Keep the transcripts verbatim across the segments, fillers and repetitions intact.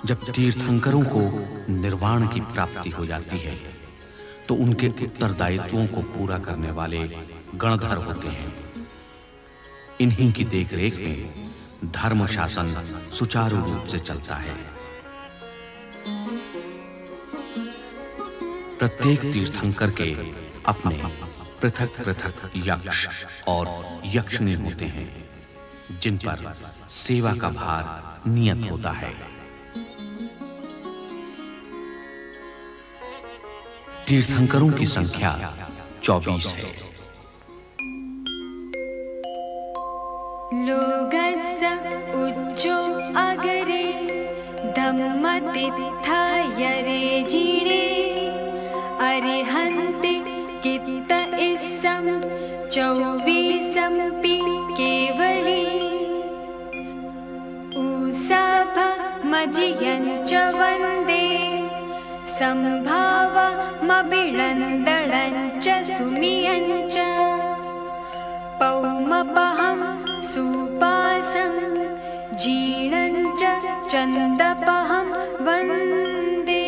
जब तीर्थंकरों को निर्वाण की प्राप्ति हो जाती है तो उनके उत्तरदायित्वों को पूरा करने वाले गणधर होते हैं। इन्हीं की देखरेख में धर्म शासन सुचारू रूप से चलता है। प्रत्येक तीर्थंकर के अपने पृथक-पृथक यक्ष और यक्षिणी होते हैं जिन पर सेवा का भार नियत होता है। तीर्थंकरों की संख्या चौबीस है। लोगस्य उच्चो अगरे धम्मतिथायरे जिणे अरिहन्ते कित्त इस्सं चौवीसंपि केवली उसाभ मजियञ्च वन्दे संभावमभिनन्दनञ्च सुमियञ्च पौमपहं सुपासं जीर्णञ्च चन्दपहं वन्दे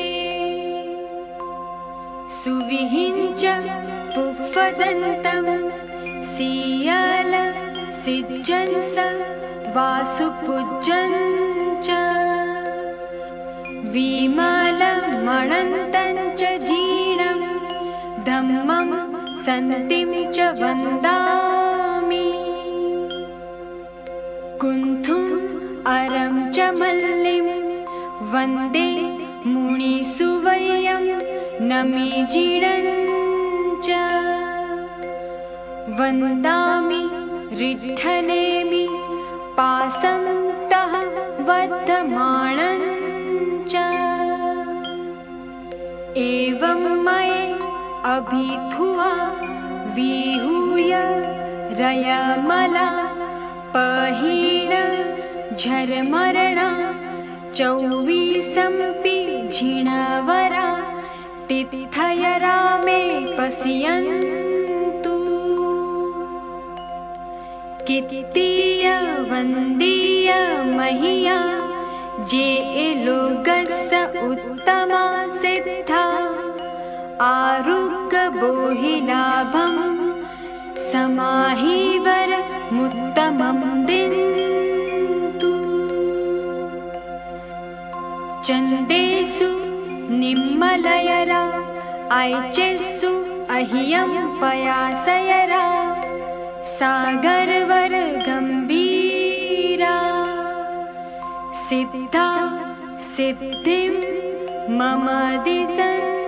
सुविहिञ्च पुष्पदन्तं सियाल सिज्जंस वासुपूज्यञ्च विमलमणन्तं च जीर्णं धम्मं सन्तिं च वन्दामि कुन्थुम् अरं च मल्लिं वन्दे मुनिसुवयं नमि जीर्णं च वन्दामि रिठ्ठलेमि पासन्तः वर्धमानं च एवं मये अभिधुआ विहूय रयमला पहीण झरमरणा चौवीसंपि झिणवरा तिथयरा मे पश्यन्तु कित्तीय वन्दीय महीया जे लोकस्य उत्तमा सिद्धा आरुग्य बोहिलाभं समाहिवर मुत्तमं दिन्तु चन्देषु निम्मलयरा ऐचेषु अह्यं पयासयरा सागरवर गम्भीरा सिद्धा सिद्धिं मम दिशन्